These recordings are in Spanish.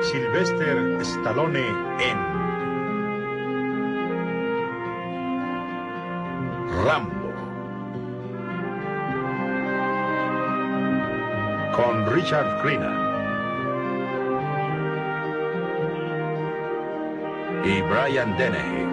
Sylvester Stallone en Rambo, con Richard Crenna y Brian Dennehy.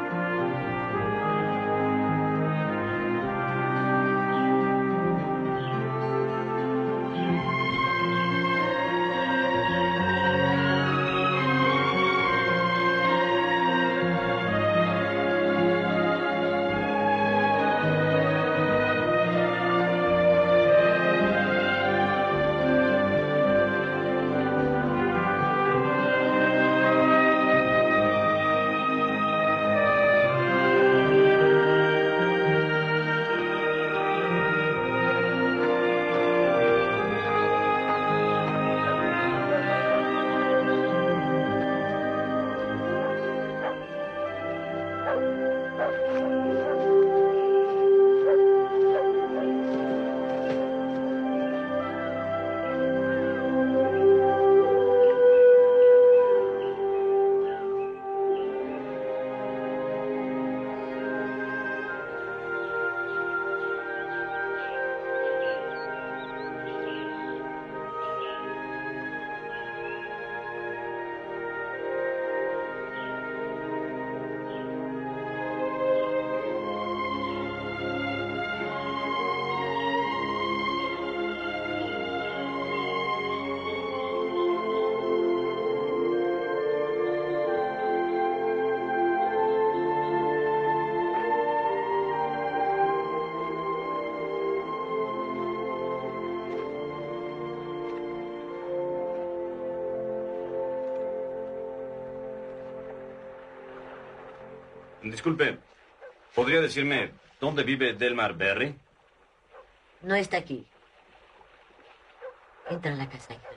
Disculpe, ¿podría decirme dónde vive Delmar Berry? No está aquí. Entra a la casa, hija.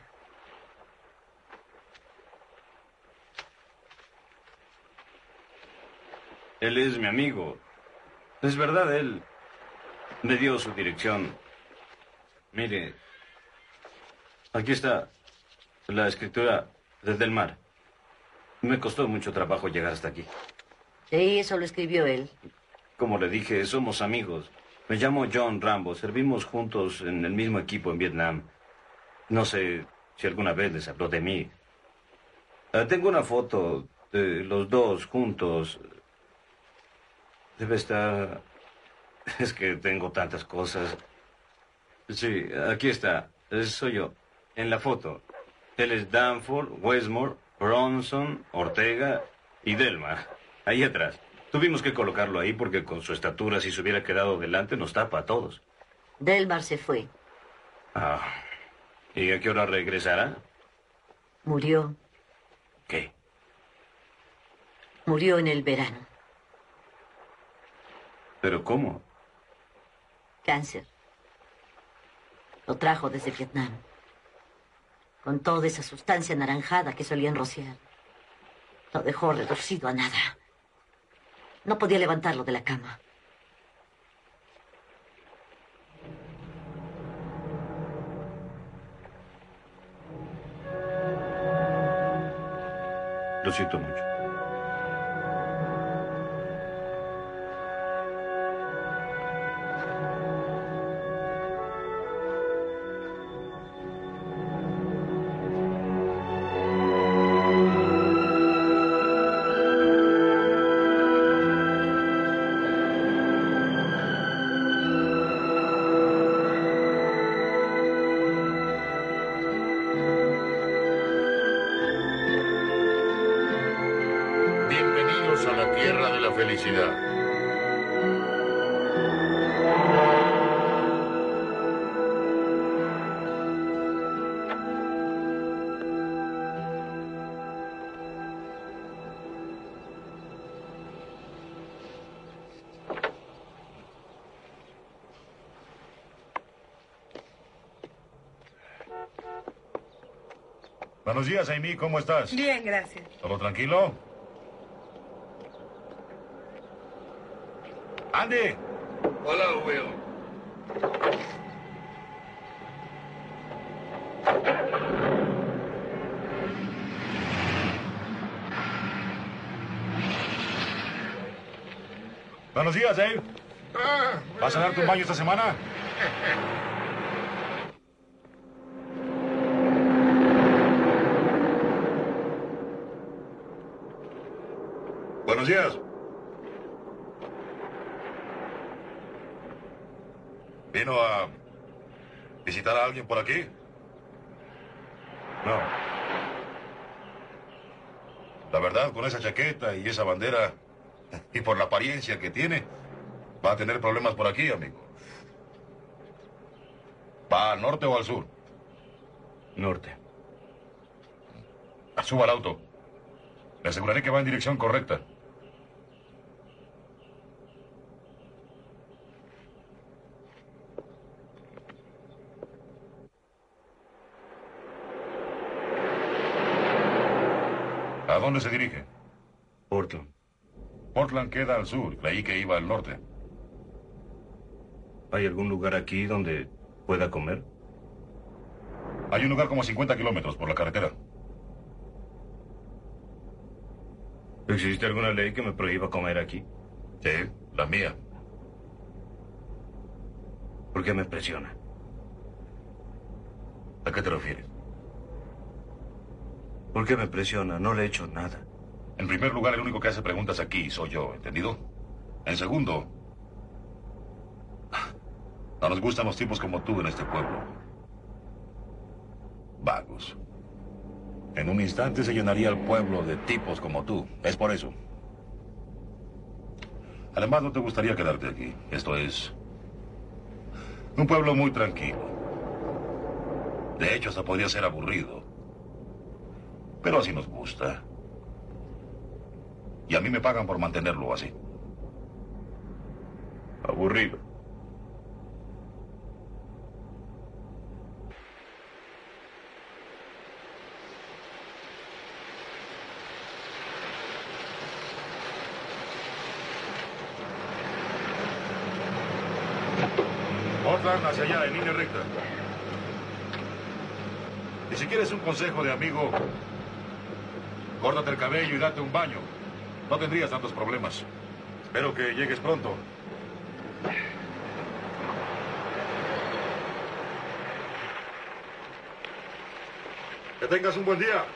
Él es mi amigo. Es verdad, él me dio su dirección. Mire, aquí está la escritura de Delmar. Me costó mucho trabajo llegar hasta aquí. Sí, eso lo escribió él. Como le dije, somos amigos. Me llamo John Rambo. Servimos juntos en el mismo equipo en Vietnam. No sé si alguna vez les habló de mí. Tengo una foto de los dos juntos. Debe estar... Es que tengo tantas cosas. Sí, aquí está. Soy yo. En la foto. Él es Danforth, Westmore, Bronson, Ortega y Delmar. Ahí atrás. Tuvimos que colocarlo ahí porque con su estatura, si se hubiera quedado delante, nos tapa a todos. Delmar se fue. Ah. ¿Y a qué hora regresará? Murió. ¿Qué? Murió en el verano. ¿Pero cómo? Cáncer. Lo trajo desde Vietnam. Con toda esa sustancia anaranjada que solían rociar. Lo dejó reducido a nada. No podía levantarlo de la cama. Lo siento mucho. Bienvenidos a la tierra de la felicidad. Buenos días, Amy. ¿Cómo estás? Bien, gracias. ¿Todo tranquilo? Andy. Hola, Will. Buenos días, Dave. ¿Vas a darte un baño esta semana? Buenos días. ¿Vino a visitar a alguien por aquí? No. La verdad, con esa chaqueta y esa bandera, y por la apariencia que tiene, va a tener problemas por aquí, amigo. ¿Va al norte o al sur? Norte. Suba al auto. Me aseguraré que va en dirección correcta. ¿A dónde se dirige? Portland. Portland queda al sur. Creí que iba al norte. ¿Hay algún lugar aquí donde pueda comer? Hay un lugar como a 50 kilómetros por la carretera. ¿Existe alguna ley que me prohíba comer aquí? Sí, la mía. ¿Por qué me presiona? ¿A qué te refieres? ¿Por qué me presiona? No le he hecho nada. En primer lugar, el único que hace preguntas aquí soy yo, ¿entendido? En segundo, no nos gustan los tipos como tú en este pueblo. Vagos. En un instante se llenaría el pueblo de tipos como tú. Es por eso. Además, no te gustaría quedarte aquí. Esto es un pueblo muy tranquilo. De hecho, hasta podría ser aburrido. Pero así nos gusta. Y a mí me pagan por mantenerlo así. Aburrido. Portland hacia allá, en línea recta. Y si quieres un consejo de amigo, córtate el cabello y date un baño. No tendrías tantos problemas. Espero que llegues pronto. Que tengas un buen día.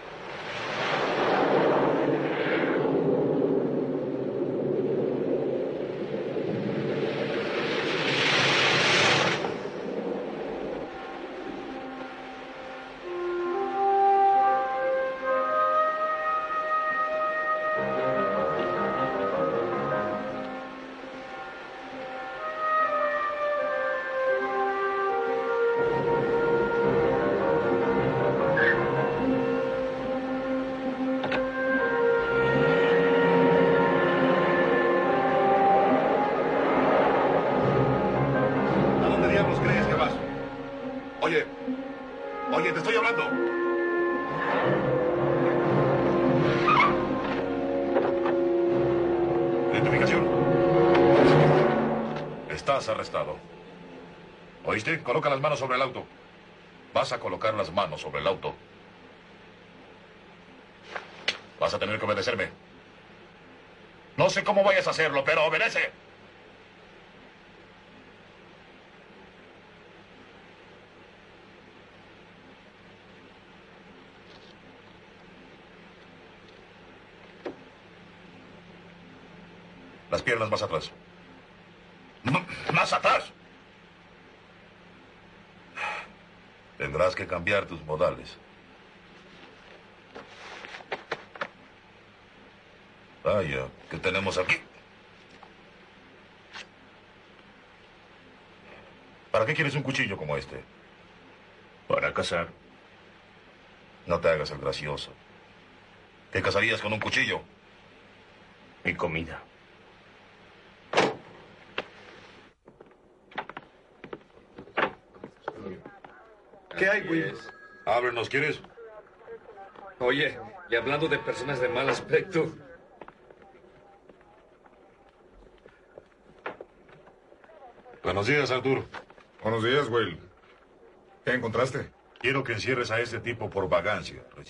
¿A dónde diablos crees que vas? Oye, te estoy hablando. Identificación. Estás arrestado. ¿Oíste? Coloca las manos sobre el auto. Vas a colocar las manos sobre el auto. Vas a tener que obedecerme. No sé cómo vayas a hacerlo, pero obedece. Las piernas más atrás. ¡Más atrás! Tendrás que cambiar tus modales. Vaya, ¿qué tenemos aquí? ¿Para qué quieres un cuchillo como este? Para cazar. No te hagas el gracioso. ¿Te casarías con un cuchillo? Mi comida. ¿Qué hay, Will? Ábrenos, ¿quieres? Oye, y hablando de personas de mal aspecto, Buenos días, Arthur. Buenos días, Will. ¿Qué encontraste? Quiero que encierres a este tipo por vagancia.